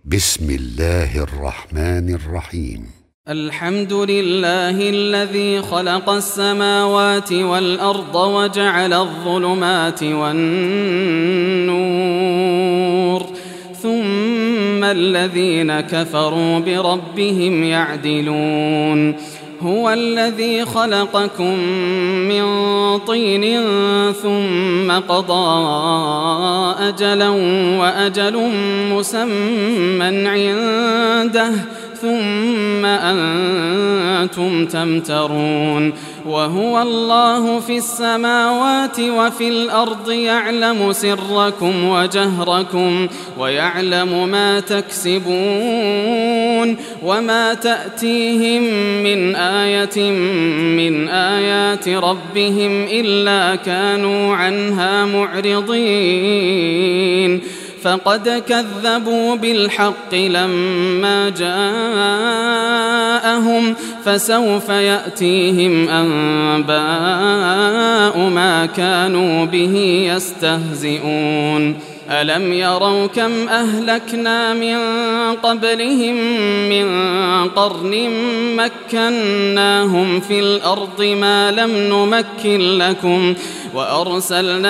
بسم الله الرحمن الرحيم. الحمد لله الذي خلق السماوات والأرض وجعل الظلمات والنور ثم الذين كفروا بربهم يعدلون. هو الذي خلقكم من طين ثم قضى أجلا وأجل مسمى عنده ثم أنتم تمترون. وهو الله في السماوات وفي الأرض يعلم سركم وجهركم ويعلم ما تكسبون وما تأتيهم من آية من آيات ربهم إلا كانوا عنها معرضين. فقد كذبوا بالحق لما جاءهم فسوف يأتيهم أنباء ما كانوا به يستهزئون. ألم يروا كم أهلكنا من قبلهم من قرن مكناهم في الأرض ما لم نمكن لكم وأرسلنا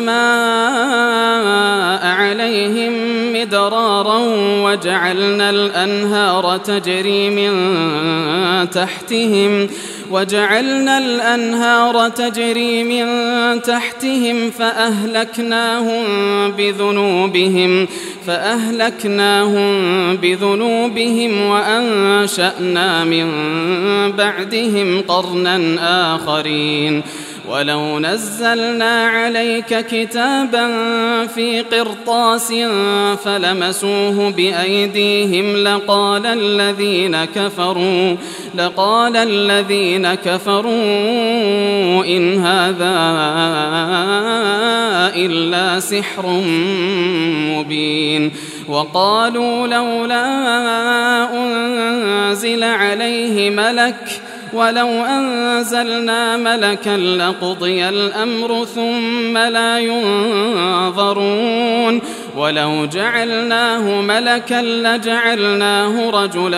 السماء عليهم مدرارا وجعلنا الأنهار تجري من تحتهم فأهلكناهم بذنوبهم وأنشأنا من بعدهم قرنا آخرين. ولو نزلنا عليك كتابا في قرطاس فلمسوه بأيديهم لقال الذين كفروا إن هذا إلا سحر مبين. وقالوا لولا أنزل عليه ملك ولو أنزلنا ملكا لقضي الأمر ثم لا ينظرون. ولو جعلناه ملكا لجعلناه رجلا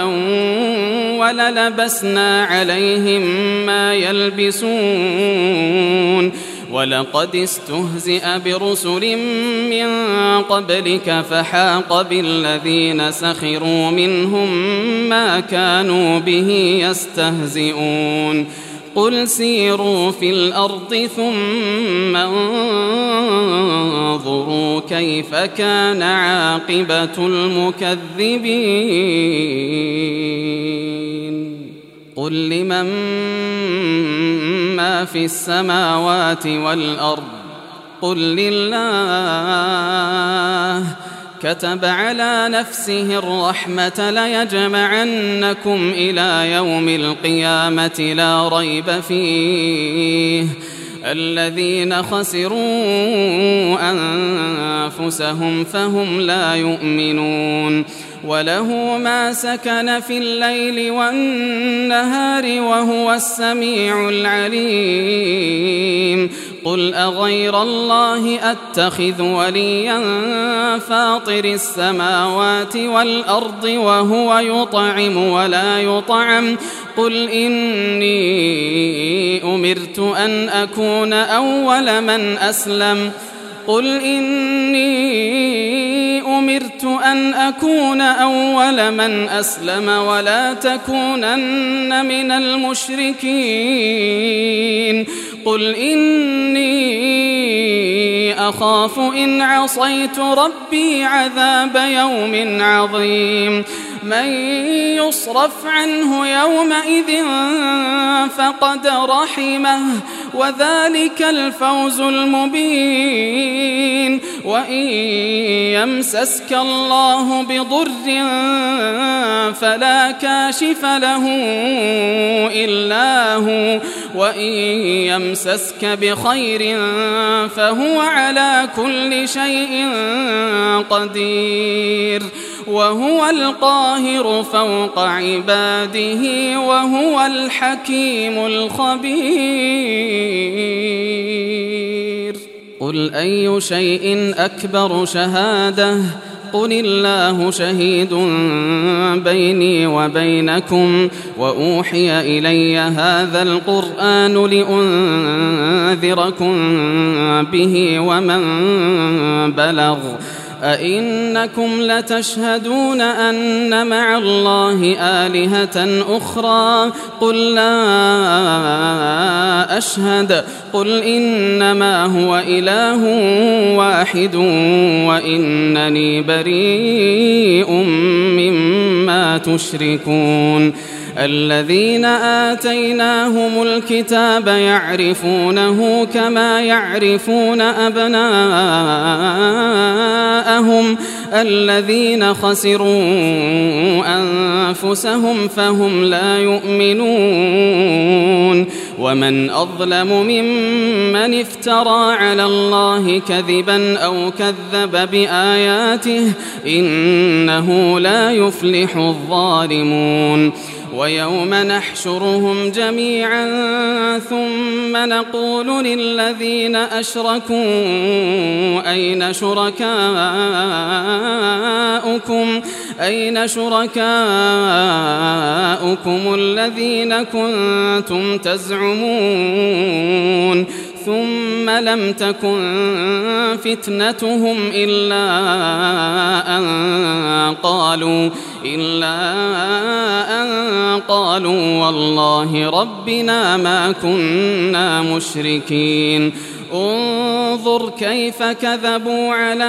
وللبسنا عليهم ما يلبسون. ولقد استهزئ برسل من قبلك فحاق بالذين سخروا منهم ما كانوا به يستهزئون. قل سيروا في الأرض ثم انظروا كيف كان عاقبة المكذبين. قل لمن ما في السماوات والأرض قل لله. كتب على نفسه الرحمة ليجمعنكم إلى يوم القيامة لا ريب فيه. الذين خسروا أنفسهم فهم لا يؤمنون. وله ما سكن في الليل والنهار وهو السميع العليم. قل أغير الله أتخذ وليا فاطر السماوات والأرض وهو يطعم ولا يطعم. قل إني أمرت أن أكون أول من أسلم ولا تكونن من المشركين. قل إني أخاف إن عصيت ربي عذاب يوم عظيم. من يصرف عنه يومئذ فقد رحمه وذلك الفوز المبين. وإن يمسسك الله بضر فلا كاشف له إلا هو وإن يمسسك بخير فهو على كل شيء قدير. وهو القاهر فوق عباده وهو الحكيم الخبير. قل أي شيء أكبر شهادة قل الله شهيد بيني وبينكم وأوحي إلي هذا القرآن لأنذركم به ومن بلغ أئنكم لتشهدون أن مع الله آلهة أخرى قل لا أشهد قل إنما هو إله واحد وإنني بريء مما تشركون الذين آتيناهم الكتاب يعرفونه كما يعرفون أبناءهم الذين خسروا أنفسهم فهم لا يؤمنون ومن أظلم ممن افترى على الله كذبا أو كذب بآياته إنه لا يفلح الظالمون ويوم نحشرهم جميعا ثم نقول للذين أشركوا أين شركاؤكم الذين كنتم تزعمون ثم لم تكن فتنتهم إلا أن قالوا والله ربنا ما كنا مشركين انظر كيف كذبوا على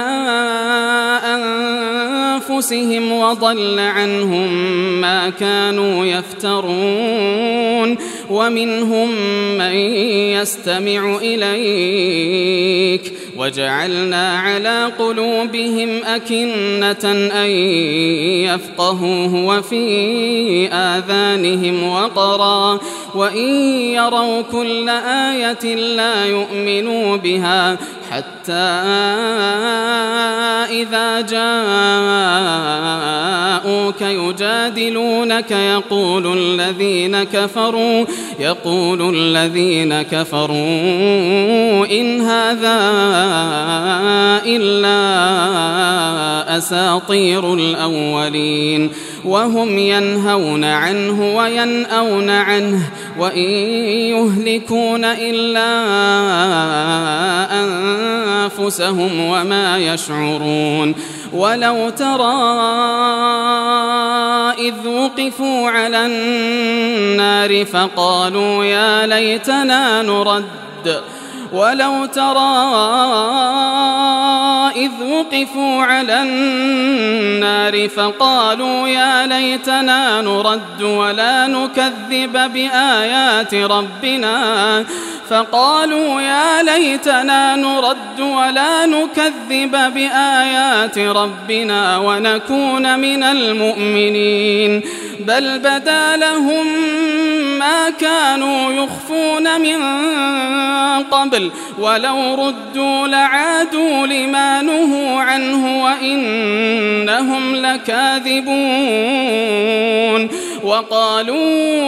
أنفسهم وضل عنهم ما كانوا يفترون ومنهم من يستمع إليك وجعلنا على قلوبهم أكنة أن يفقهوه وفي آذانهم وقرا وإن يروا كل آية لا يؤمنوا بها حتى إذا جاءوك يجادلونك يقول الذين كفروا إن هذا إلا أساطير الأولين وهم ينهون عنه وينأون عنه وإن يهلكون إلا أنفسهم وما يشعرون ولو ترى إذ وقفوا على النار فقالوا يا ليتنا نرد ولو ترى إذ وقفوا على النار فقالوا يا ليتنا نرد ولا نكذب بآيات ربنا ونكون من المؤمنين بل بدا لهم ما كانوا يخفون من قبل ولو ردوا لعادوا لما نهوا عنه وإنهم لكاذبون وقالوا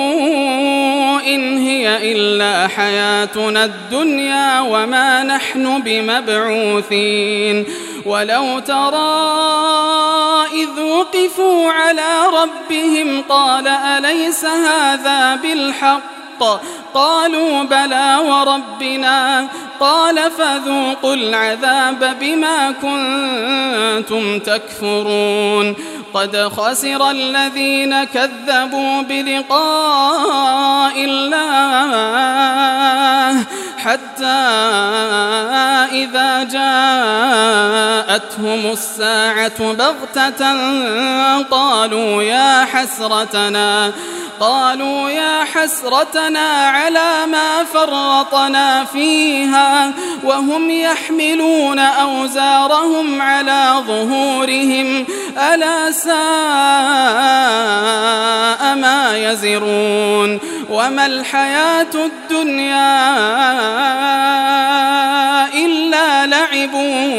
إن هي إلا حياتنا الدنيا وما نحن بمبعوثين ولو ترى إذ وقفوا على ربهم قال أليس هذا بالحق قالوا بلى وربنا قال فذوقوا العذاب بما كنتم تكفرون قد خسر الذين كذبوا بلقاء الله حتى إذا جاءتهم الساعة بغتة قالوا يا حسرتنا على ما فرطنا فيها وهم يحملون أوزارهم على ظهورهم ألا ساء ما يزرون وما الحياة الدنيا إلا لعب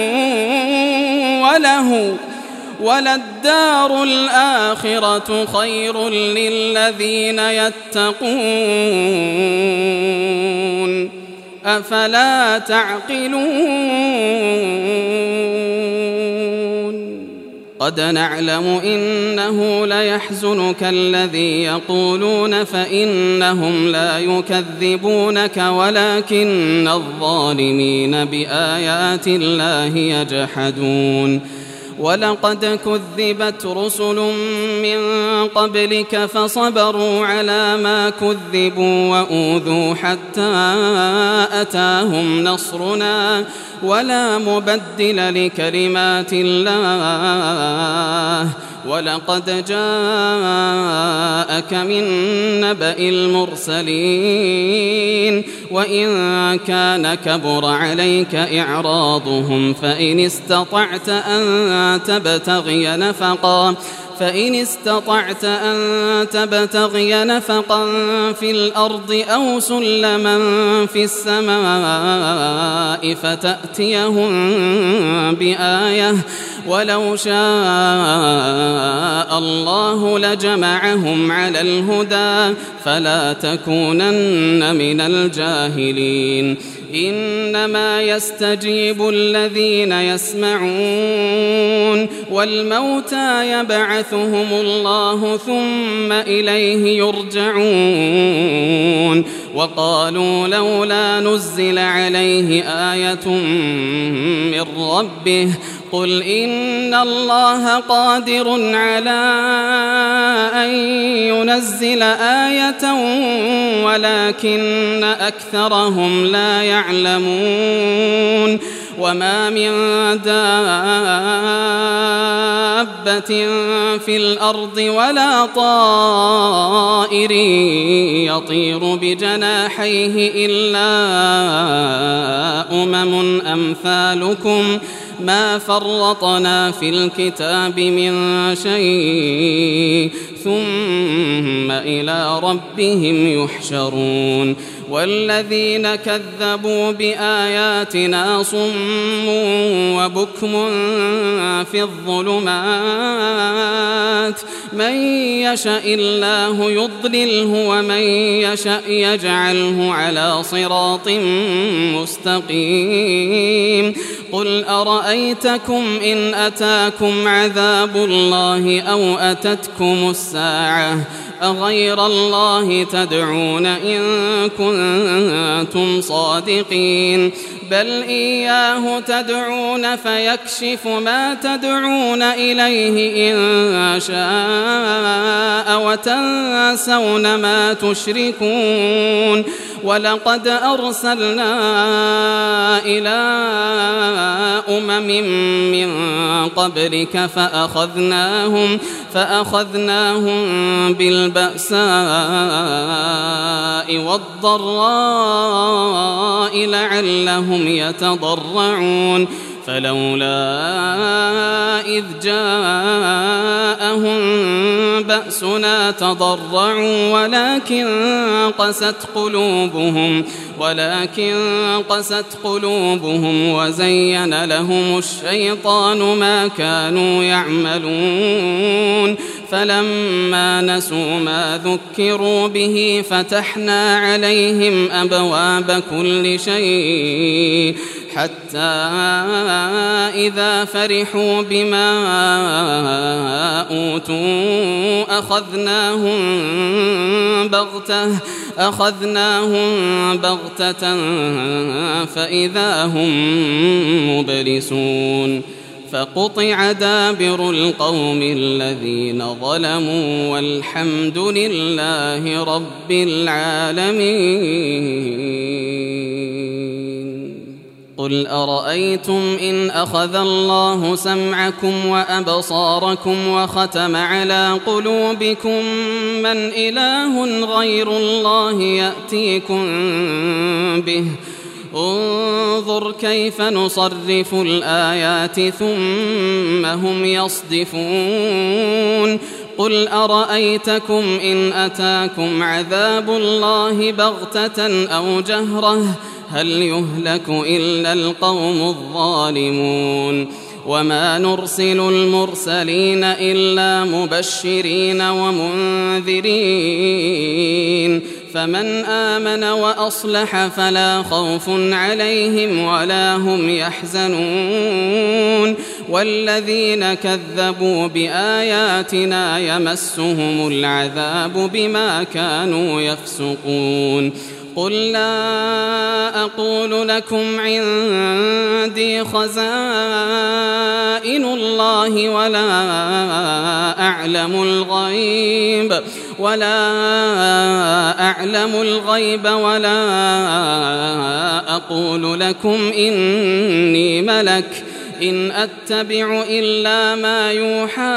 وله وللدار الآخرة خير للذين يتقون أفلا تعقلون قد نعلم إنه ليحزنك الذي يقولون فإنهم لا يكذبونك ولكن الظالمين بآيات الله يجحدون ولقد كذبت رسل من قبلك فصبروا على ما كذبوا وأوذوا حتى أتاهم نصرنا ولا مبدل لكلمات الله ولقد جاءك من نبأ المرسلين وإن كان كبر عليك إعراضهم فإن استطعت أن تبتغي نفقا في الأرض أو سلما في السماء فتأتيهم بآية ولو شاء الله لجمعهم على الهدى فلا تكونن من الجاهلين إنما يستجيب الذين يسمعون والموتى يبعثهم الله ثم إليه يرجعون وقالوا لولا نزل عليه آية من ربه قل إن الله قادر على أن ينزل آية ولكن أكثرهم لا يعلمون وما من دابة في الأرض ولا طائر يطير بجناحيه إلا أمم أمثالكم ما فرطنا في الكتاب من شيء ثم إلى ربهم يحشرون والذين كذبوا بآياتنا صم وبكم في الظلمات من يشاء الله يضلله ومن يشاء يجعله على صراط مستقيم قل أرأيتكم إن أتاكم عذاب الله أو أتتكم الساعة أغير الله تدعون إن كنتم صادقين بل إياه تدعون فيكشف ما تدعون إليه إن شاء وتنسون ما تشركون ولقد أرسلنا إلى أمم من قبلك فأخذناهم بالبأساء والضراء لعلهم يتضرعون فلولا إذ جاءهم بأسنا تضرعوا ولكن قست قلوبهم وزين لهم الشيطان ما كانوا يعملون فلما نسوا ما ذكروا به فتحنا عليهم أبواب كل شيء حتى إذا فرحوا بما أوتوا أخذناهم بغتة فإذا هم مبلسون فقطع دابر القوم الذين ظلموا والحمد لله رب العالمين قل أرأيتم إن أخذ الله سمعكم وأبصاركم وختم على قلوبكم من إله غير الله يأتيكم به انظر كيف نصرف الآيات ثم هم يصدفون قل أرأيتكم إن أتاكم عذاب الله بغتة أو جهرة هل يهلك إلا القوم الظالمون وما نرسل المرسلين إلا مبشرين ومنذرين فمن آمن وأصلح فلا خوف عليهم ولا هم يحزنون والذين كذبوا بآياتنا يمسهم العذاب بما كانوا يفسقون قل لا أقول لكم عندي خزائن الله ولا أعلم الغيب ولا أقول لكم إني ملك إن أتبع إلا ما يوحى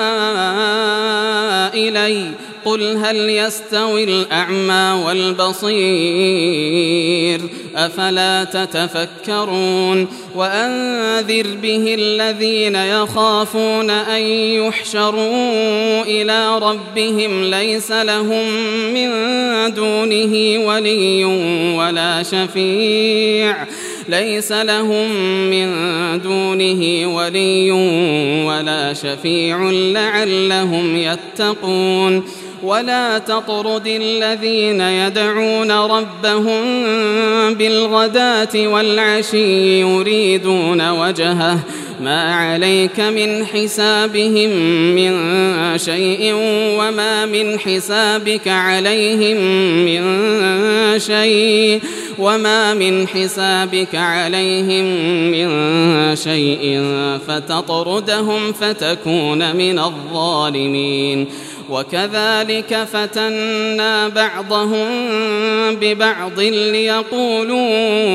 إلي قل هل يستوي الأعمى والبصير أفلا تتفكرون وأنذر به الذين يخافون أن يحشروا إلى ربهم ليس لهم من دونه ولي ولا شفيع لعلهم يتقون ولا تطرد الذين يدعون ربهم بالغداة والعشي يريدون وجهه ما عليك من حسابهم من شيء وما من حسابك عليهم من شيء فتطردهم فتكون من الظالمين وكذلك فتنا بعضهم ببعض ليقولوا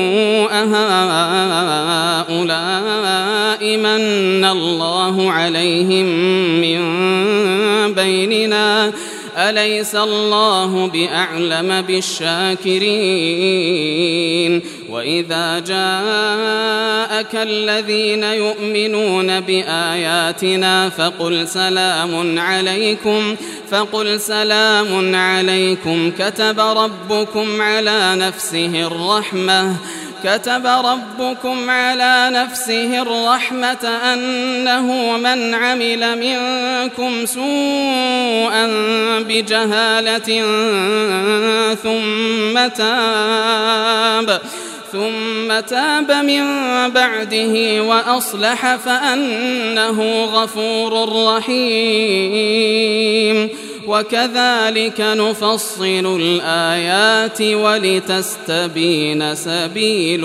أهؤلاء من الله عليهم من بيننا أليس الله بأعلم بالشاكرين وإذا جاءك الذين يؤمنون بآياتنا فقل سلام عليكم كتب ربكم على نفسه الرحمة أنه من عمل منكم سوءا بجهالة ثم تاب من بعده وأصلح فأنه غفور رحيم وكذلك نفصل الآيات ولتستبين سبيل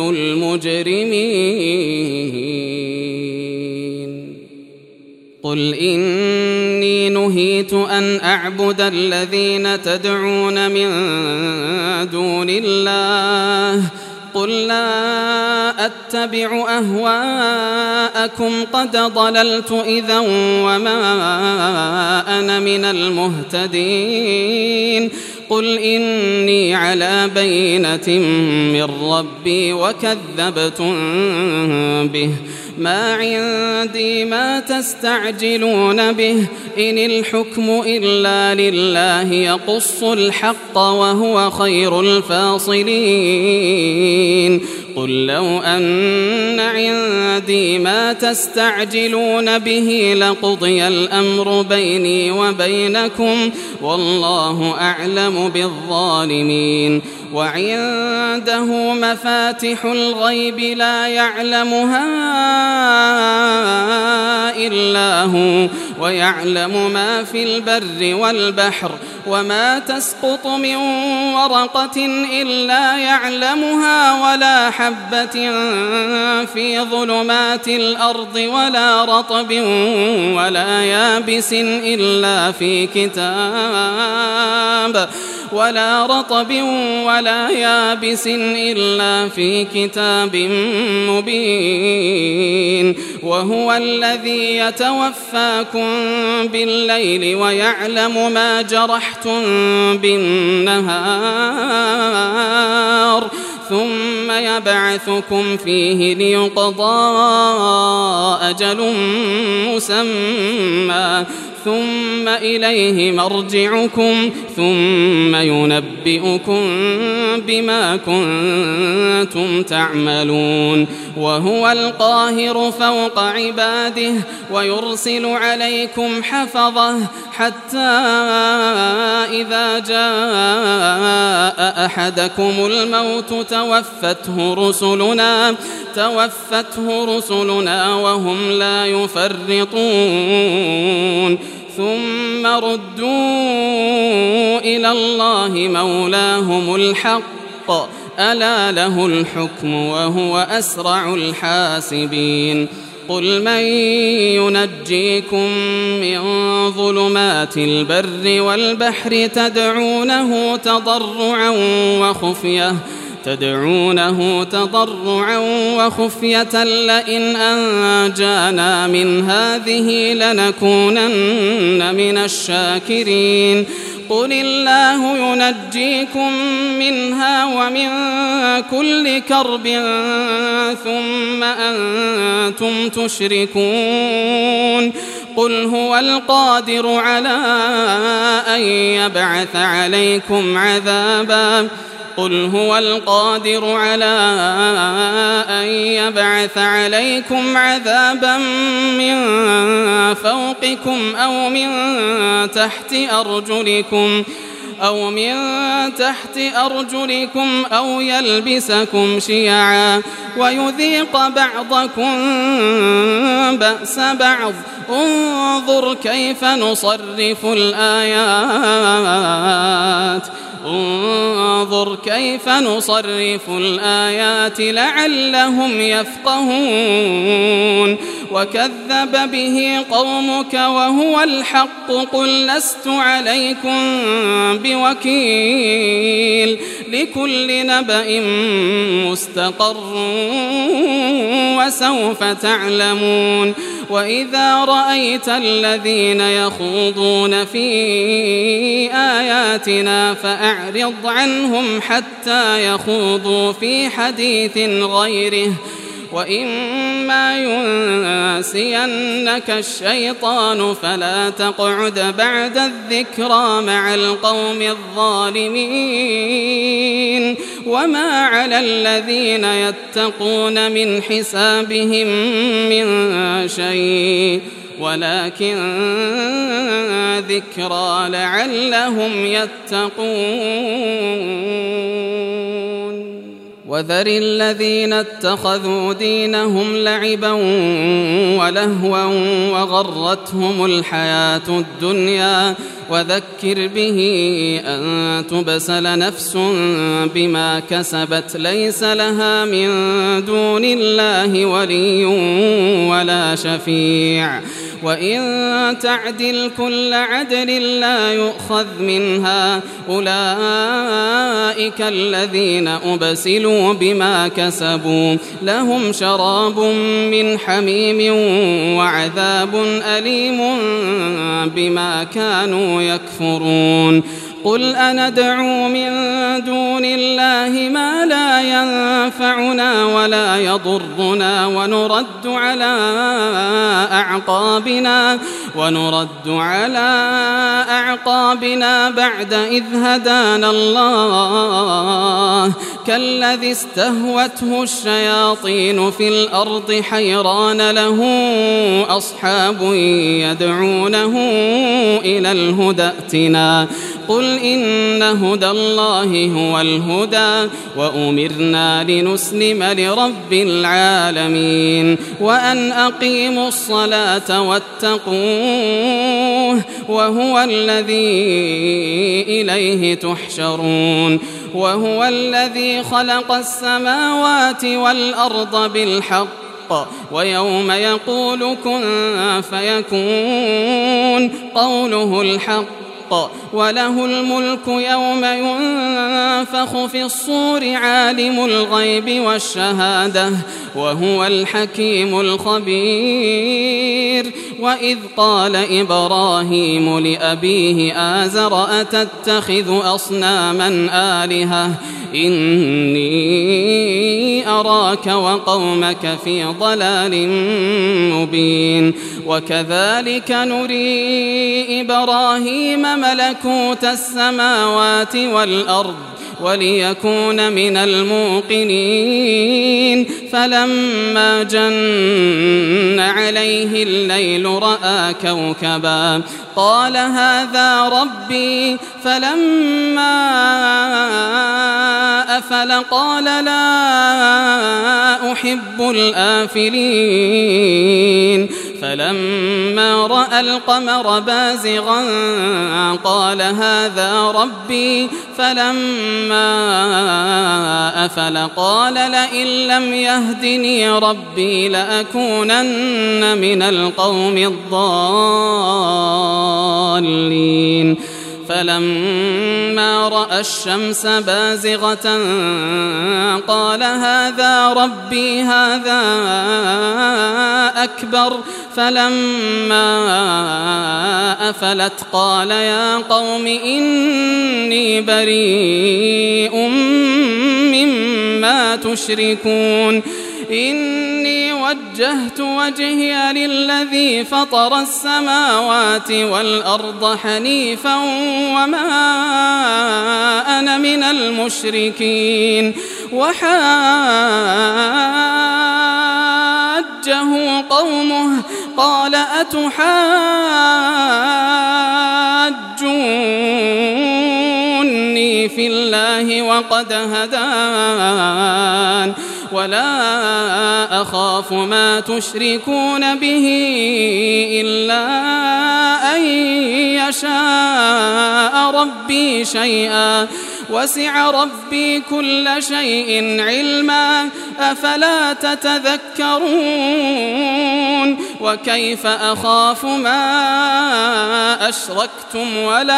المجرمين قل إني نهيت أن أعبد الذين تدعون من دون الله قل لا أتبع أهواءكم قد ضللت إذا وما أنا من المهتدين قل إني على بينة من ربي وكذبتم به ما عندي ما تستعجلون به إن الحكم إلا لله يقص الحق وهو خير الفاصلين قل لو أن عندي ما تستعجلون به لقضي الأمر بيني وبينكم والله أعلم بالظالمين وعنده مفاتح الغيب لا يعلمها إلا هو ويعلم ما في البر والبحر وما تسقط من ورقة إلا يعلمها ولا حبة في ظلمات الأرض ولا رطب ولا يابس إلا في كتاب مبين وهو الذي يتوفاكم بالليل ويعلم ما جرحتم بالنهار ثم يبعثكم فيه ليقضى أجل مسمى ثم إليه مرجعكم ثم ينبئكم بما كنتم تعملون وهو القاهر فوق عباده ويرسل عليكم حفظه حتى إذا جاء أحدكم الموت توفته رسلنا وهم لا يفرطون ثم ردوا إلى الله مولاهم الحق ألا له الحكم وهو أسرع الحاسبين قل من ينجيكم من ظلمات البر والبحر تدعونه تضرعا وخفية لئن أنجانا من هذه لنكونن من الشاكرين قل الله ينجيكم منها ومن كل كرب ثم أنتم تشركون قل هو القادر على أن يبعث عليكم عذابا من فوقكم أو من تحت أرجلكم أو يلبسكم شيعا ويذيق بعضكم بأس بعض انظر كيف نصرف الآيات لعلهم يفقهون وكذب به قومك وهو الحق قل لست عليكم بوكيل لكل نبأ مستقر وسوف تعلمون وإذا رأيت الذين يخوضون في آياتنا فأعرض عنهم حتى يخوضوا في حديث غيره وإما ينسينك الشيطان فلا تقعد بعد الذكرى مع القوم الظالمين وما على الذين يتقون من حسابهم من شيء ولكن ذكرى لعلهم يتقون وذر الذين اتخذوا دينهم لعبا ولهوا وغرتهم الحياة الدنيا وذكر به أن تبسل نفس بما كسبت ليس لها من دون الله ولي ولا شفيع وإن تعدل كل عدل لا يؤخذ منها أولئك الذين أبسلوا بما كسبوا لهم شراب من حميم وعذاب أليم بما كانوا يكفرون قل أندعو من دون الله ما لا ينفعنا ولا يضرنا ونرد على أعقابنا بعد إذ هدانا الله كالذي استهوته الشياطين في الأرض حيران له أصحاب يدعونه إلى الهدى ائتنا قل إن هدى الله هو الهدى وأمرنا لنسلم لرب العالمين وأن أقيموا الصلاة واتقوه وهو الذي إليه تحشرون وهو الذي خلق السماوات والأرض بالحق ويوم يقول كن فيكون قوله الحق وله الملك يوم ينفخ في الصور عالم الغيب والشهادة وهو الحكيم الخبير وإذ قال إبراهيم لأبيه آزر أتتخذ أصناما آلهة إني أراك وقومك في ضلال مبين وكذلك نري إبراهيم ملكوت السماوات والأرض وليكون من الموقنين فلما جن عليه الليل رأى كوكبا قال هذا ربي فلما أفل قال لا أحب الآفلين فلما رأى القمر بازغا قال هذا ربي فلما أفل قال لئن لم يهدني ربي لأكونن من القوم الضالين فلما رأى الشمس بازغة قال هذا ربي هذا أكبر فلما أفلت قال يا قوم إني بريء مما تشركون إني وجهت وجهي للذي فطر السماوات والأرض حنيفا وما أنا من المشركين وحاجه قومه قال أتحاجوني في الله وقد هدان ولا أخاف ما تشركون به إلا أن يشاء ربي شيئا وسع ربي كل شيء علما أفلا تتذكرون وكيف أخاف ما أشركتم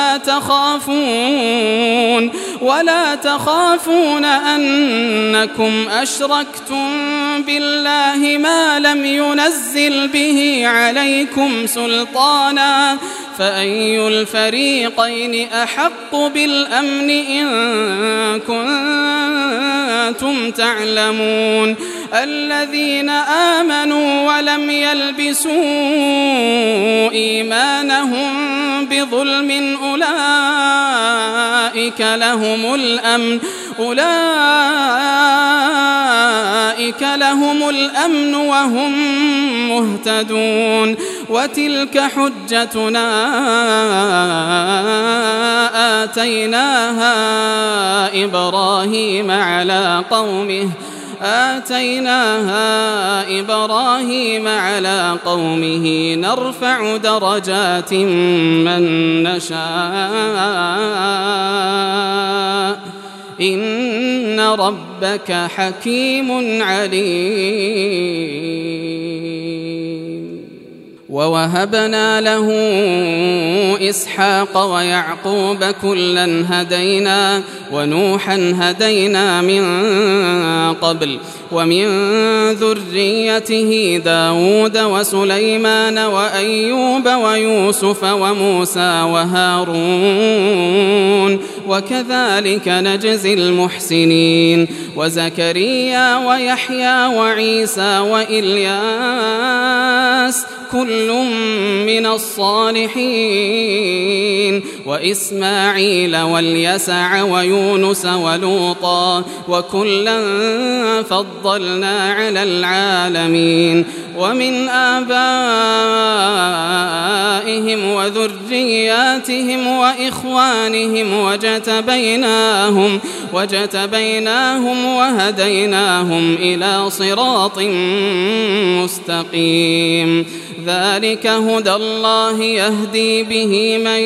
ولا تخافون أنكم أشركتم بالله ما لم ينزل به عليكم سلطانا فأي الفريقين أحق بالأمن إن كنتم تعلمون الذين آمنوا ولم يلبسوا إيمانهم بظلم أولئك لهم الأمن وهم مهتدون وتلك حجتنا آتيناها إبراهيم على قومه نرفع درجات من نشاء إن ربك حكيم عليم ووهبنا له إسحاق ويعقوب كلا هدينا ونوحا هدينا من قبل ومن ذريته داود وسليمان وأيوب ويوسف وموسى وهارون وكذلك نجزي المحسنين وزكريا ويحيى وعيسى وإلياس كل من الصالحين وإسماعيل واليسع ويونس ولوطا وكلا فضلنا على العالمين ومن آبائهم وذرياتهم وإخوانهم وجتبيناهم وهديناهم إلى صراط مستقيم ذلك هدى الله يهدي به من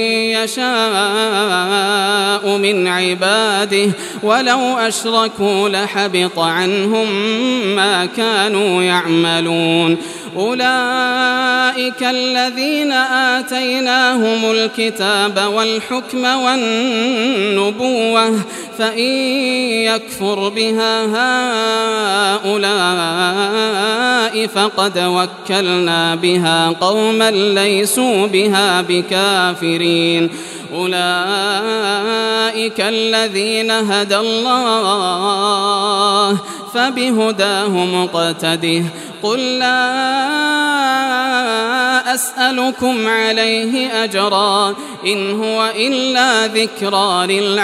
يشاء من عباده ولو أشركوا لحبط عنهم ما كانوا يعملون أولئك الذين آتيناهم الكتاب والحكم والنبوة فإن يكفر بها هؤلاء فقد وكلنا بها قوما ليسوا بها بكافرين أولئك الذين هدى الله فبهداه مقتده قل لا أسألكم عليه أجرا إن هو إلا ذكرى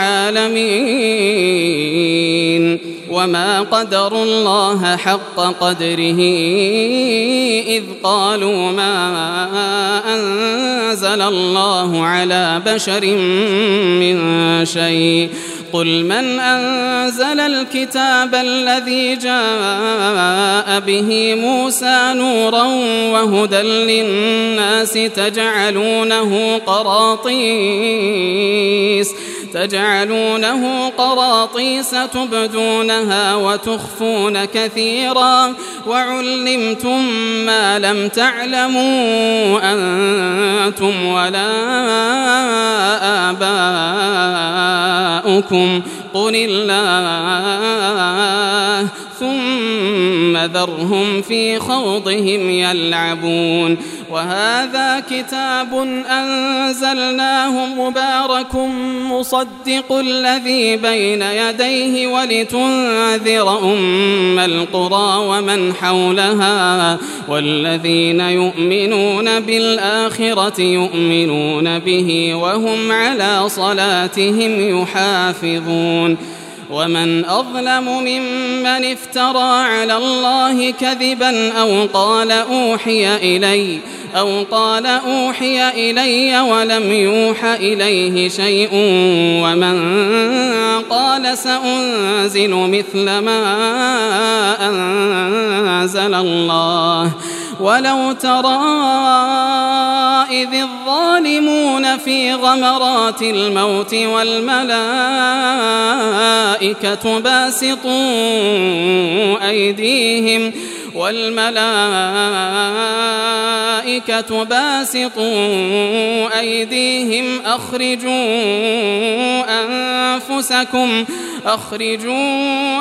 للعالمين وما قدروا الله حق قدره إذ قالوا ما أنزل الله على بشر من شيء قل من أنزل الكتاب الذي جاء به موسى نورا وهدى للناس تجعلونه قراطيس تبدونها وتخفون كثيرا وعلمتم ما لم تعلموا أنتم ولا آباؤكم قل الله ثم ذرهم في خوضهم يلعبون وهذا كتاب أنزلناه مبارك مصدق الذي بين يديه ولتنذر أم القرى ومن حولها والذين يؤمنون بالآخرة يؤمنون به وهم على صلاتهم يحافظون ومن أظلم ممن افترى على الله كذبا أو قال أوحي إلي ولم يوح إليه شيء ومن قال سأنزل مثل ما أنزل الله ولو ترى إذ الظالمون في غمرات الموت والملائكة باسطوا أيديهم أخرجوا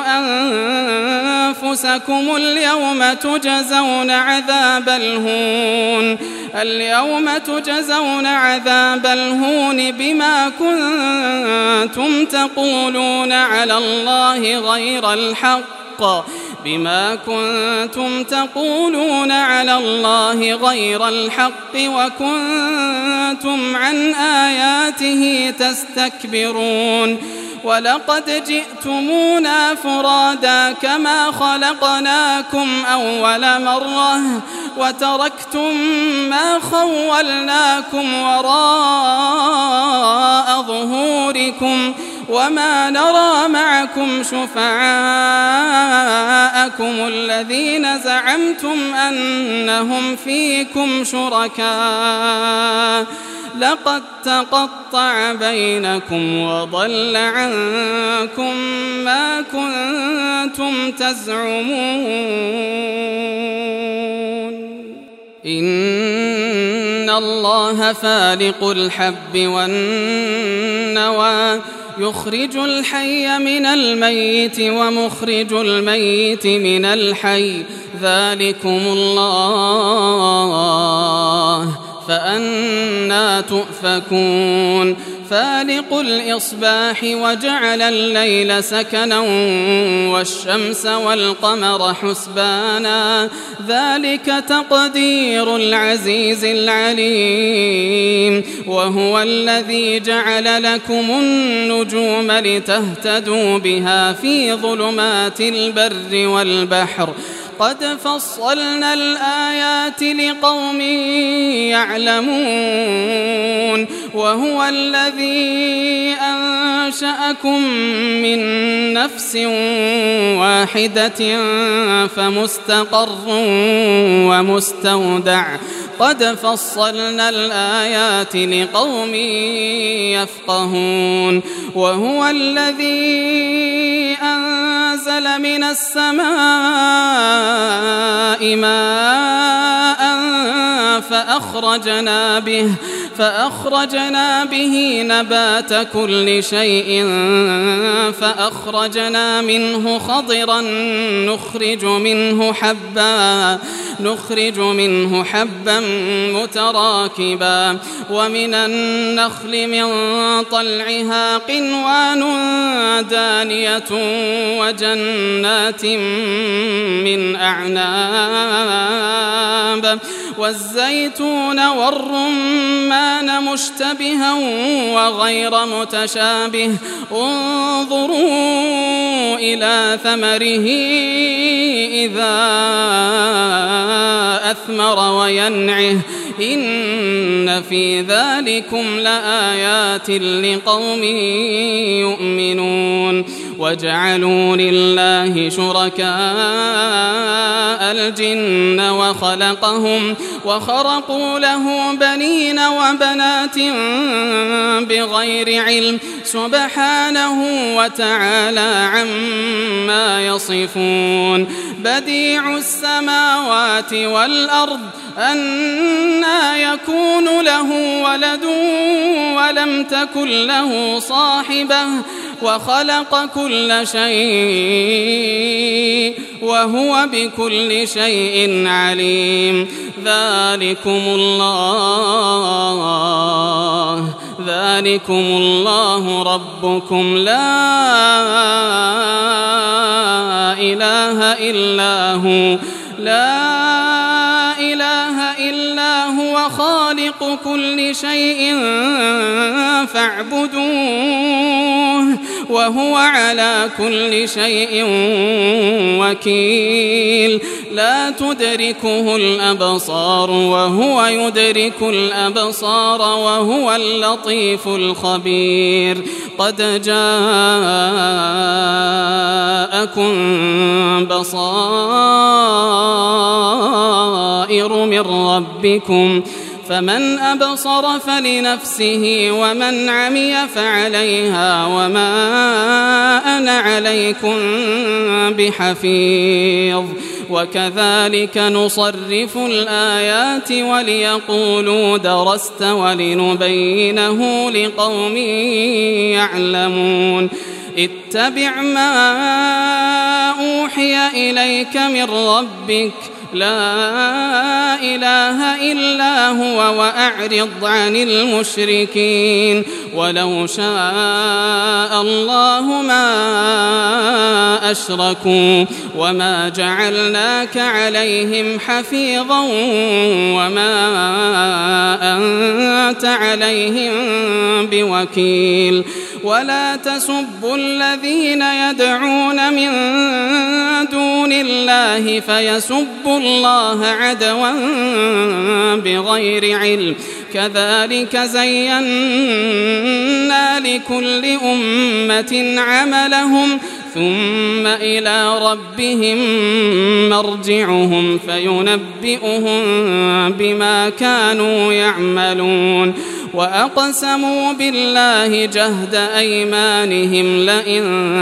أنفسكم اليوم تجزون عذاب الهون بما كنتم تقولون على الله غير الحق وكنتم عن آياته تستكبرون ولقد جئتمونا فرادا كما خلقناكم أول مرة وتركتم ما خولناكم وراء ظهوركم وما نرى معكم شفعاءكم الذين زعمتم أنهم فيكم شركاء لقد تقطع بينكم وضل عنكم ما كنتم تزعمون إن الله فالق الحب والنوى يخرج الحي من الميت ومخرج الميت من الحي ذلكم الله فأنى تؤفكون فالق الإصباح وجعل الليل سكنا والشمس والقمر حسبانا ذلك تقدير العزيز العليم وهو الذي جعل لكم النجوم لتهتدوا بها في ظلمات البر والبحر قد فصلنا الآيات لقوم يعلمون وهو الذي أنشأكم من نفس واحدة فمستقر ومستودع قد فصلنا الآيات لقوم يفقهون وهو الذي أنزل من السماء ماء فأخرجنا به نبات كل شيء فأخرجنا منه خضرا نخرج منه حبا متراكبا ومن النخل من طلعها قنوان دانية وجنات من أعناب والزيتون والرمان مشتبها وغير متشابه انظروا إلى ثمره إذا أثمر وينعه إن في ذلكم لآيات لقوم يؤمنون وجعلوا لله شركاء الجن وخرقوا له بنين وبنات بغير علم سبحانه وتعالى عما يصفون بديع السماوات والأرض أنى يكون له ولد ولم تكن له صاحبة وخلق كل شيء وهو بكل شيء عليم ذلكم الله ربكم لا إله إلا هو خالق كل شيء فاعبدوه وهو على كل شيء وكيل لا تدركه الأبصار وهو يدرك الأبصار وهو اللطيف الخبير قد جاءكم بصائر من ربكم فمن أبصر فلنفسه ومن عمي فعليها وما أنا عليكم بحفيظ وكذلك نصرف الآيات وليقولوا درست ولنبينه لقوم يعلمون اتبع ما أوحي إليك من ربك لا إله إلا هو وأعرض عن المشركين ولو شاء الله ما أشركوا وما جعلناك عليهم حفيظا وما أنت عليهم بوكيل ولا تسبوا الذين يدعون من دون الله فيسبوا الله عدوا بغير علم كذلك زينا لكل أمة عملهم ثم إلى ربهم مرجعهم فينبئهم بما كانوا يعملون وأقسموا بالله جهد أيمانهم لئن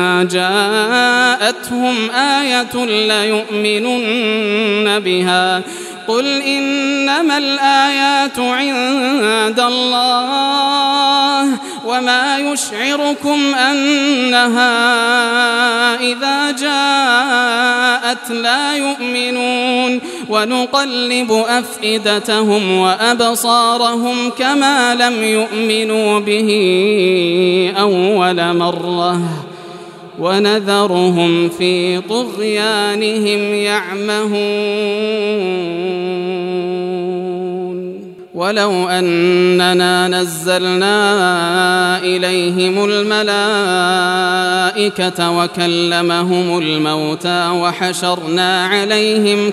جاءتهم آية ليؤمنن بها قل إنما الآيات عند الله وما يشعركم أنها إذا جاءت لا يؤمنون ونقلب أفئدتهم وأبصارهم كما لم يؤمنوا به أول مرة ونذرهم في طغيانهم يعمهون ولو أننا نزلنا إليهم الملائكة وكلمهم الموتى وحشرنا عليهم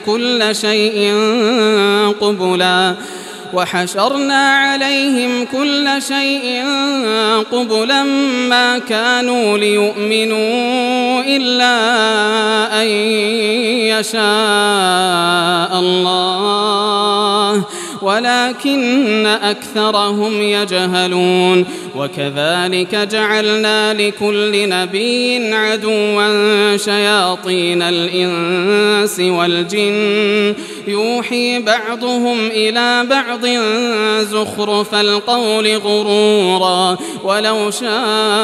كل شيء قبلا ما كانوا ليؤمنوا إلا أن يشاء الله ولكن أكثرهم يجهلون وكذلك جعلنا لكل نبي عدوا شياطين الإنس والجن يوحي بعضهم إلى بعض زخرف القول غرورا ولو شاء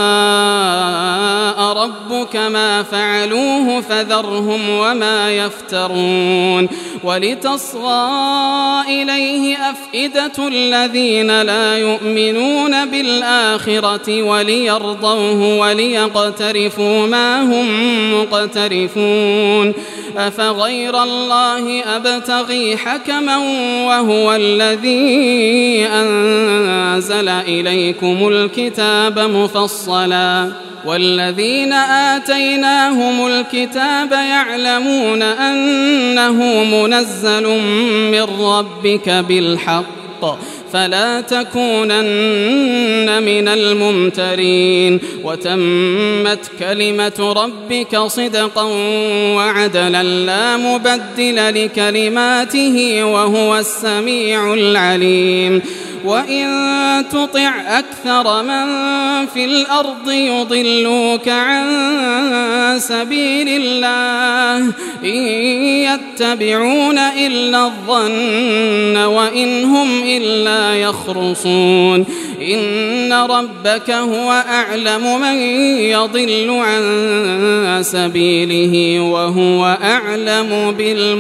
ربك ما فعلوه فذرهم وما يفترون ولتصغى إليه أفئدة الذين لا يؤمنون بالآخرة وليرضوه وليقترفوا ما هم مقترفون أفغير الله أبتغي حكما وهو الذي أنزل إليكم الكتاب مفصلا والذين آتيناهم الكتاب يعلمون أنه منزل من ربك بالحق فلا تكونن من الممترين وتمت كلمة ربك صدقا وعدلا لا مبدل لكلماته وهو السميع العليم وإن تطع أكثر من في الأرض يضلوك عن سبيل الله إن يتبعون إلا الظن وإن هم إلا يخرصون إن ربك هو أعلم من يضل عن سبيله وهو أعلم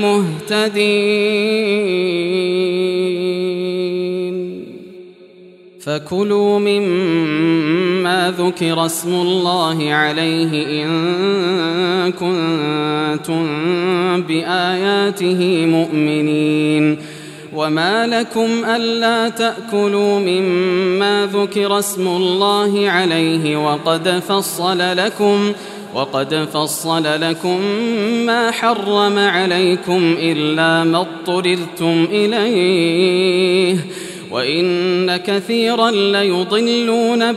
بالمهتدين فكلوا مما ذكر اسم الله عليه إن كنتم بآياته مؤمنين وما لكم ألا تأكلوا مما ذكر اسم الله عليه وقد فصل لكم ما حرم عليكم إلا ما اضطررتم إليه وإن كثيرا ليضلون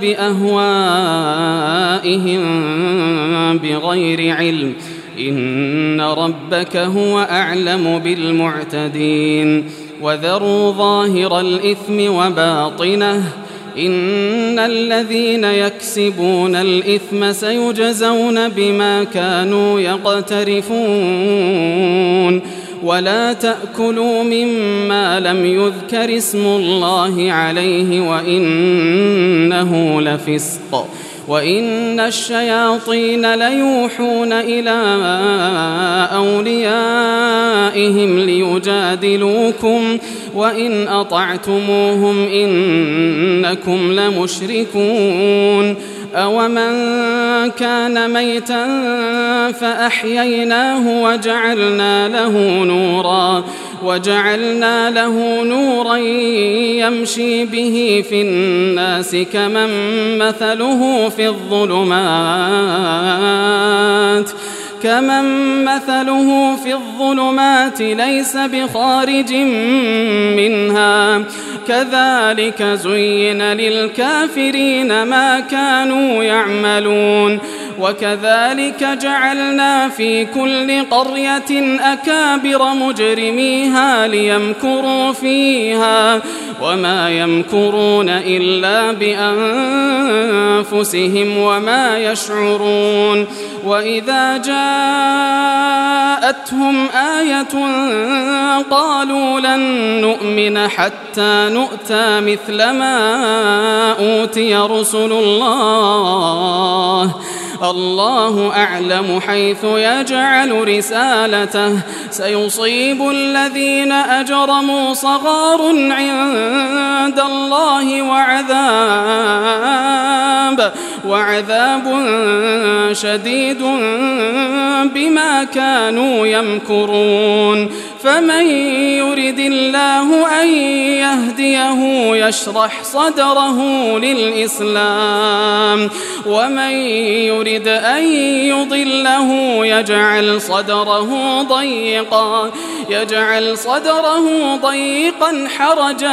بأهوائهم بغير علم إن ربك هو أعلم بالمعتدين وذروا ظاهر الإثم وباطنه إن الذين يكسبون الإثم سيجزون بما كانوا يقترفون ولا تأكلوا مما لم يذكر اسم الله عليه وإنه لفسق وإن الشياطين ليوحون إلى أوليائهم ليجادلوكم وإن أطعتموهم إنكم لمشركون أومن كان ميتا فأحييناه وجعلنا له نورا يمشي به في الناس كمن مثله في الظلمات ليس بخارج منها كذلك زين للكافرين ما كانوا يعملون وكذلك جعلنا في كل قرية أكابر مجرميها ليمكروا فيها وما يمكرون إلا بأنفسهم وما يشعرون وإذا جاءتهم آية قالوا لن نؤمن حتى نؤتى مثل ما أوتي رسل الله أعلم حيث يجعل رسالته سيصيب الذين أجرموا صغار عند الله وعذاب شديد بما كانوا يمكرون فمن يرد الله أن يهديه يشرح صدره للإسلام ومن يرد أن يضله يجعل صدره ضيقا حرجا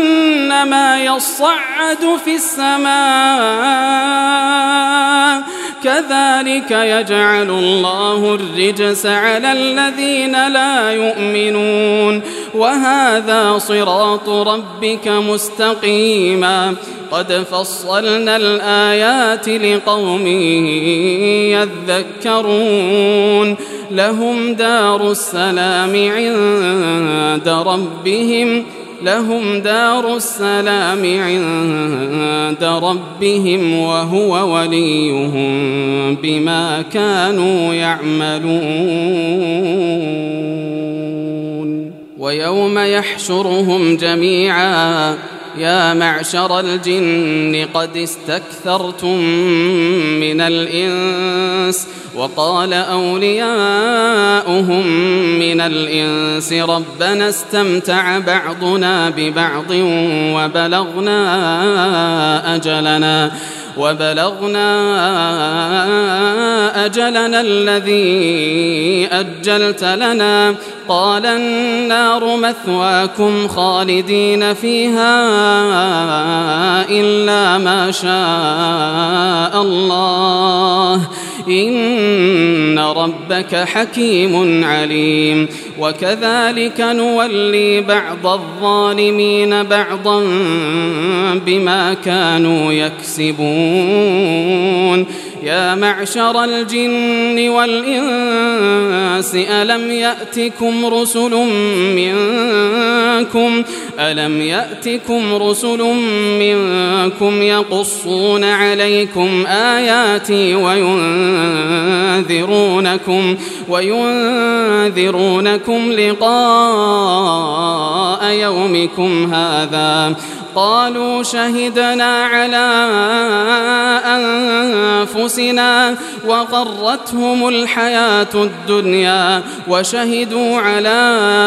كأنما يصعد في السماء كذلك يجعل الله الرجس على الذين لا يؤمنون وهذا صراط ربك مستقيما قد فصلنا الآيات لقوم يذكرون لهم دار السلام عند ربهم وهو وليهم بما كانوا يعملون ويوم يحشرهم جميعا يا معشر الجن قد استكثرتم من الإنس وقال أولياؤهم من الإنس ربنا استمتع بعضنا ببعض وبلغنا أجلنا الذي أجلت لنا قال النار مثواكم خالدين فيها إلا ما شاء الله إن ربك حكيم عليم وكذلك نولي بعض الظالمين بعضا بما كانوا يكسبون يا معشر الجن والإنس ألم يأتكم رسل منكم يقصون عليكم آياتي وينذرونكم لقاء يومكم هذا قالوا شهدنا على أنفسنا وغرتهم الحياة الدنيا وشهدوا على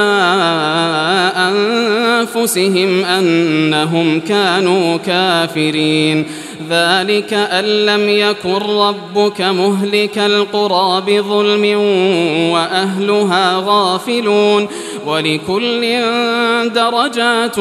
أنفسهم أنهم كانوا كافرين ذلك أن لم يكن ربك مهلك القرى بظلم وأهلها غافلون ولكل درجات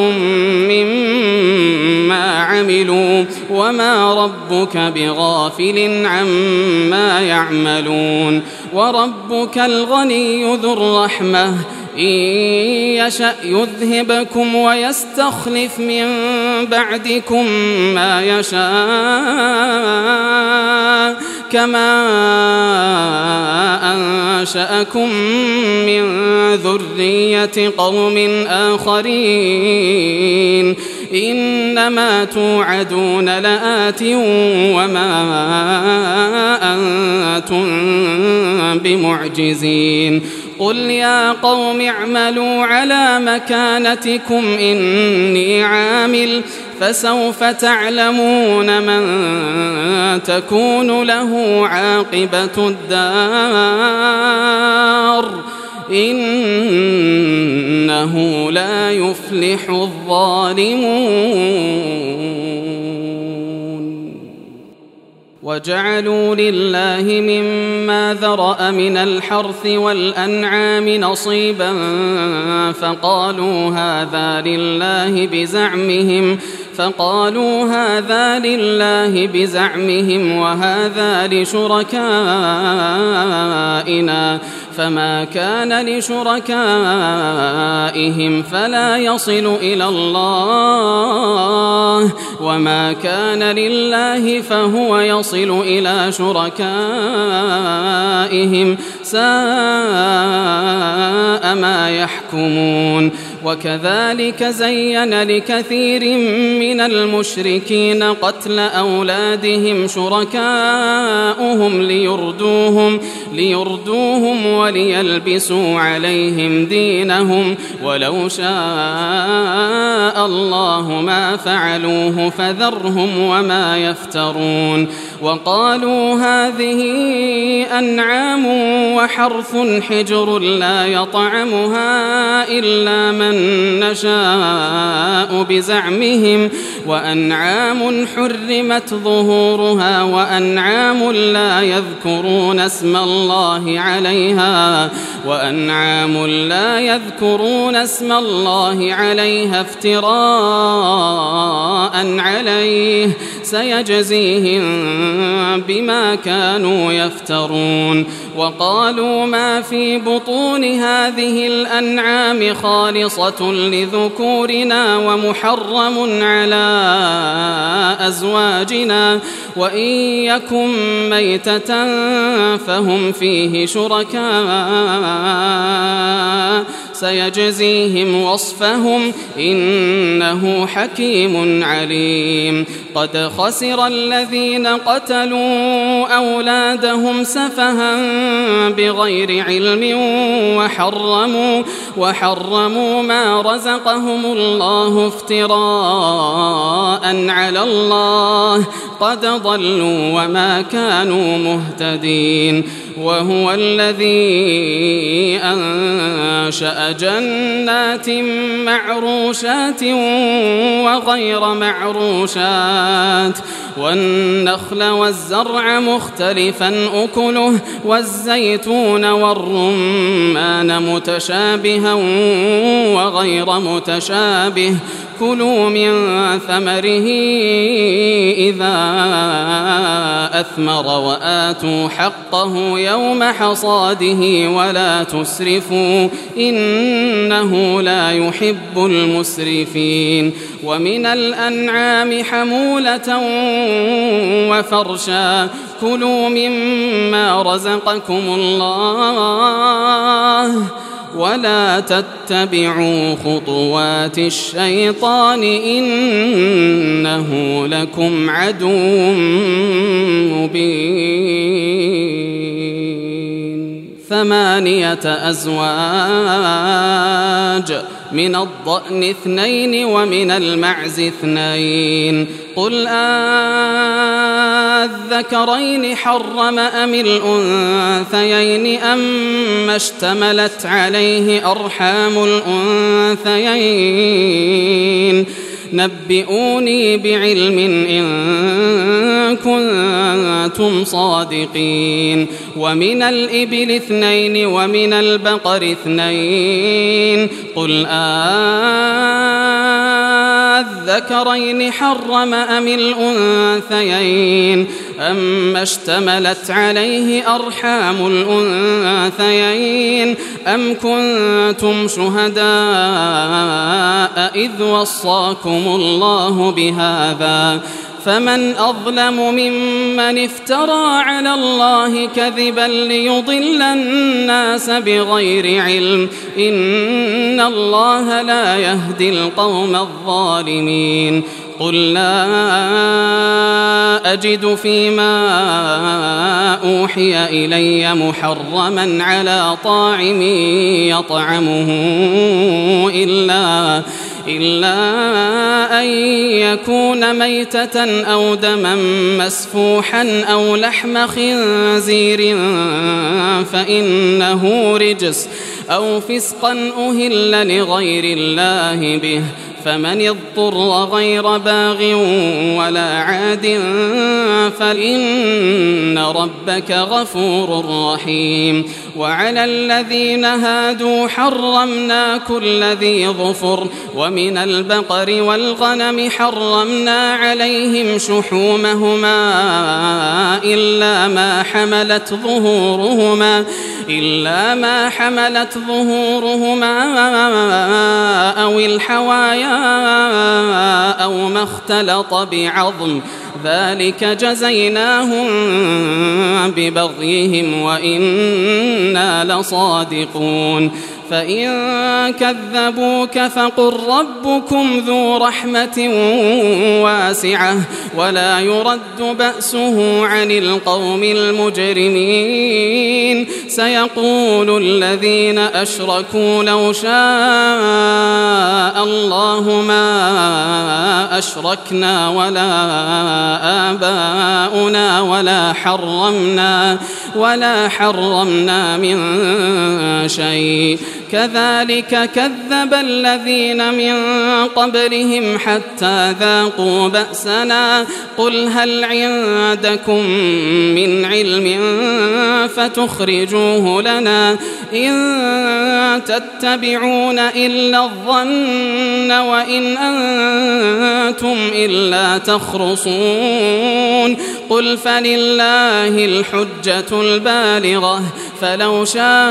مما عملوا وما ربك بغافل عما يعملون وربك الغني ذو الرحمة إن يشأ يذهبكم ويستخلف من بعدكم ما يشاء كما أنشأكم من ذرية قوم آخرين إنما توعدون لآت وما أنتم بمعجزين قل يا قوم اعملوا على مكانتكم إني عامل فسوف تعلمون من تكون له عاقبة الدار إنه لا يفلح الظالمون وجعلوا لله مما ذرأ من الحرث والأنعام نصيبا فقالوا هذا لله بزعمهم وهذا لشركائنا فما كان لشركائهم فلا يصل إلى الله وما كان لله فهو يصل إلى شركائهم ساء ما يحكمون وكذلك زين لكثير من المشركين قتل أولادهم شركاؤهم ليردوهم وليلبسوا عليهم دينهم ولو شاء الله ما فعلوه فذرهم وما يفترون وقالوا هذه أنعام وحرث حجر لا يطعمها إلا من نشاء بزعمهم وأنعام حرمت ظهورها وأنعام لا يذكرون اسم الله عليها افتراء عليه سيجزيهم بما كانوا يفترون. وقالوا ما في بطون هذه الأنعام خالصة لذكورنا ومحرم على أزواجنا وإن يكن ميتة فهم فيه شركاء سيجزيهم وصفهم إنه حكيم عليم. قد خسر الذين قتلوا أولادهم سفها بغير علم وحرموا ما رزقهم الله افتراء على الله قد ضلوا وما كانوا مهتدين. وهو الذي أنشأ جنات معروشات وغير معروشات والنخل والزرع مختلفا أكله والزيتون والرمان متشابها وغير متشابه كلوا من ثمره إذا أثمر وآتوا حقه يوم حصاده ولا تسرفوا إنه لا يحب المسرفين. ومن الأنعام حمولة وفرشا كلوا مما رزقكم الله ولا تتبعوا خطوات الشيطان إنه لكم عدو مبين. 8 أزواج من الضأن 2 ومن المعز 2 قل الذكرين حرم أم الأنثيين أما اشتملت عليه أرحام الأنثيين نبئوني بعلم إن كنتم صادقين. ومن الإبل 2 ومن البقر 2 قل الذكرين حرم أم الأنثيين أما اشتملت عليه أرحام الأنثيين أم كنتم شهداء إذ وصاكم الله بهذا فمن أظلم ممن افترى على الله كذبا ليضل الناس بغير علم إن الله لا يهدي القوم الظالمين. قل لا أجد فيما أوحي إلي محرما على طاعم يطعمه إلا أن يكون ميتة أو دما مسفوحا أو لحم خنزير فإنه رجس أو فسقا أهل لغير الله به فمن اضطر غير باغ ولا عاد فإن ربك غفور رحيم. وعلى الذين هادوا حرمنا كل ذي ظفر ومن البقر والغنم حرمنا عليهم شحومهما إلا ما حملت ظهورهما أو الحوايا أو ما اختلط بعظم ذلك جزيناهم ببغيهم وإنا لصادقون. فإن كذبوك فقل ربكم ذو رحمة واسعة ولا يرد بأسه عن القوم المجرمين. سيقول الذين أشركوا لو شاء الله ما أشركنا ولا آباؤنا ولا حرمنا من شيء كذلك كذب الذين من قبلهم حتى ذاقوا بأسنا قل هل عندكم من علم فتخرجوه لنا إن تتبعون إلا الظن وإن أنتم إلا تخرصون قل فلله الحجة البالغة فلو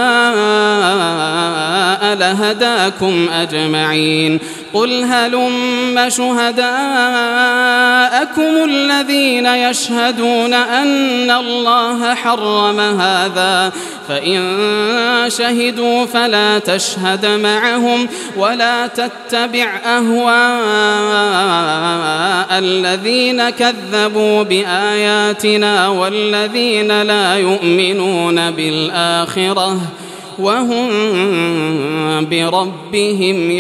شاء لهداكم أجمعين قل هلم شهداءكم الذين يشهدون أن الله حرم هذا فإن شهدوا فلا تشهد معهم ولا تتبع أهواء الذين كذبوا بآياتنا والذين لا يؤمنون بالآخرة وهم بربهم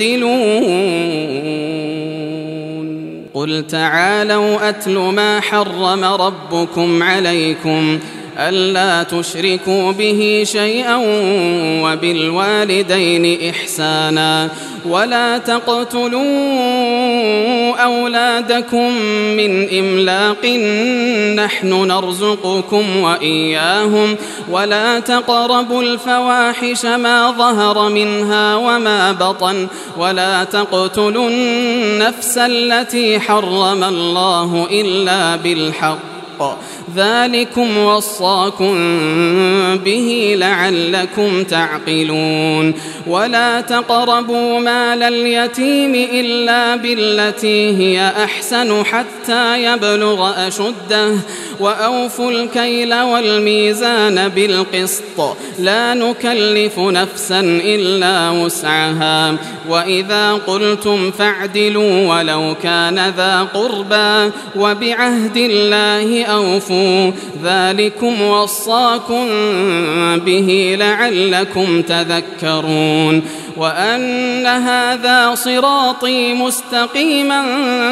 يعدلون قل تعالوا أتل ما حرم ربكم عليكم ألا تشركوا به شيئا وبالوالدين إحسانا ولا تقتلوا أولادكم من إملاق نحن نرزقكم وإياهم ولا تقربوا الفواحش ما ظهر منها وما بطن ولا تقتلوا النفس التي حرم الله إلا بالحق ذلكم وصاكم به لعلكم تعقلون ولا تقربوا مال اليتيم إلا بالتي هي أحسن حتى يبلغ أشده وأوفوا الكيل والميزان بالقسط لا نكلف نفسا إلا وسعها وإذا قلتم فاعدلوا ولو كان ذا قربى وبعهد الله أوفوا ذلكم وصاكم به لعلكم تذكرون وأن هذا صراطي مستقيما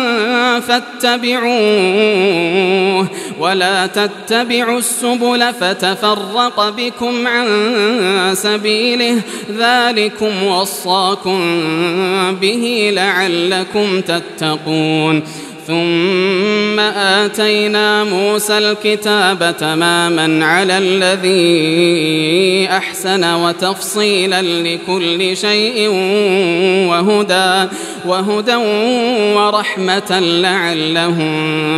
فاتبعوه ولا تتبعوا السبل فتفرق بكم عن سبيله ذلكم وصاكم به لعلكم تتقون ثم آتينا موسى الكتاب تماما على الذي أحسن وتفصيلا لكل شيء وهدى ورحمة لعلهم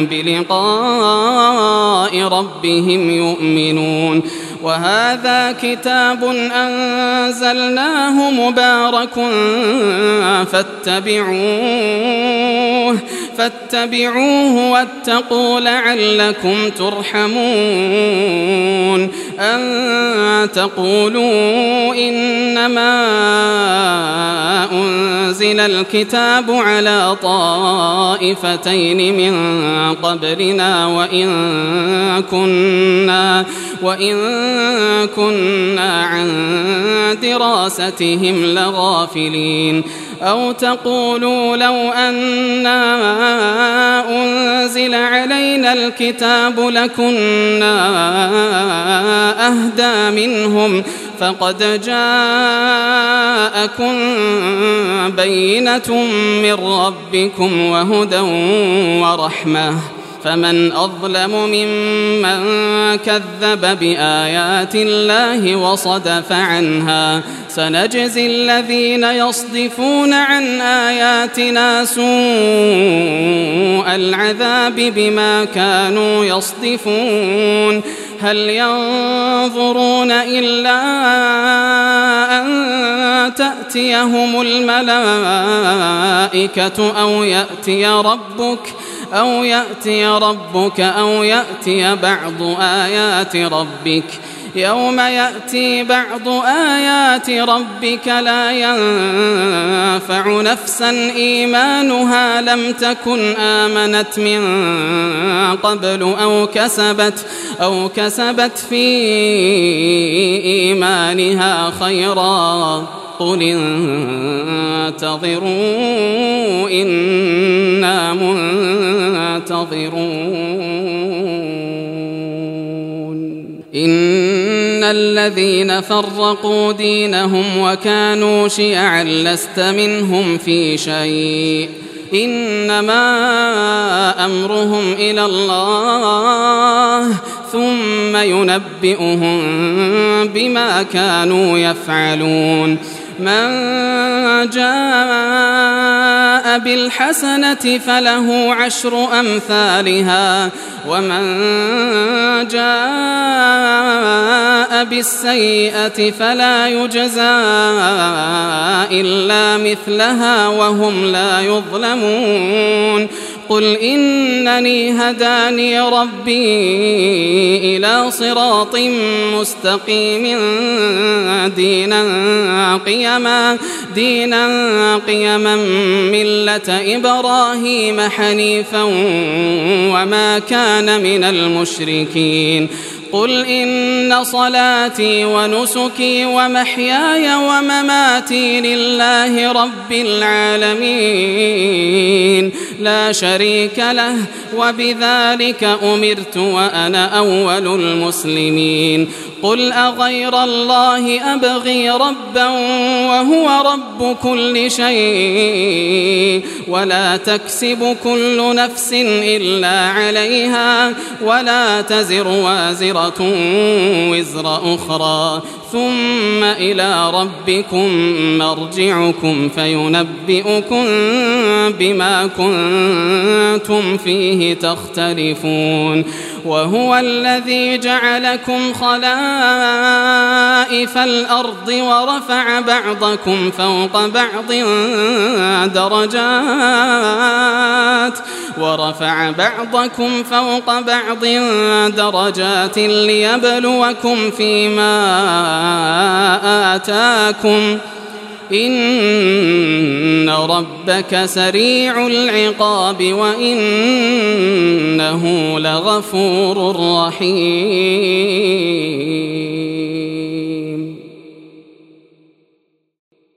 بلقاء ربهم يؤمنون وهذا كتاب أنزلناه مبارك فاتبعوه واتقوا لعلكم ترحمون أن تقولوا إنما أنزل الكتاب على طائفتين من قبلنا وإن كنا عن دراستهم لغافلين أو تقولوا لو أنا أنزل علينا الكتاب لكنا أهدى منهم فقد جاءكم بينة من ربكم وهدى ورحمة فمن أظلم ممن كذب بآيات الله وصدف عنها سنجزي الذين يصدفون عن آياتنا سوء العذاب بما كانوا يصدفون هل ينظرون إلا أن تأتيهم الملائكة أو يأتي ربك أو يأتي بعض آيات ربك يوم يأتي بعض آيات ربك لا ينفع نفسا إيمانها لم تكن آمنت من قبل أو كسبت في إيمانها خيرا قل انتظروا إنا منتظرون إن الذين فرقوا دينهم وكانوا شيعا لست منهم في شيء إنما أمرهم إلى الله ثم ينبئهم بما كانوا يفعلون من جاء بالحسنة فله 10 أمثالها ومن جاء بالسيئة فلا يجزى إلا مثلها وهم لا يظلمون قل إنني هداني ربي إلى صراط مستقيم دينا قيما ملة إبراهيم حنيفا وما كان من المشركين قل إن صلاتي ونسكي ومحياي ومماتي لله رب العالمين لا شريك له وبذلك أمرت وأنا أول المسلمين قل أغير الله أبغي ربا وهو رب كل شيء ولا تكسب كل نفس إلا عليها ولا تزر وازرة وزر أخرى ثم إلى ربكم مرجعكم فينبئكم بما كنتم فيه تختلفون وهو الذي جعلكم خلائف الأرض ورفع بعضكم فوق بعض درجات ليبلوكم فيما آتاكم إن ربك سريع العقاب وإنه لغفور رحيم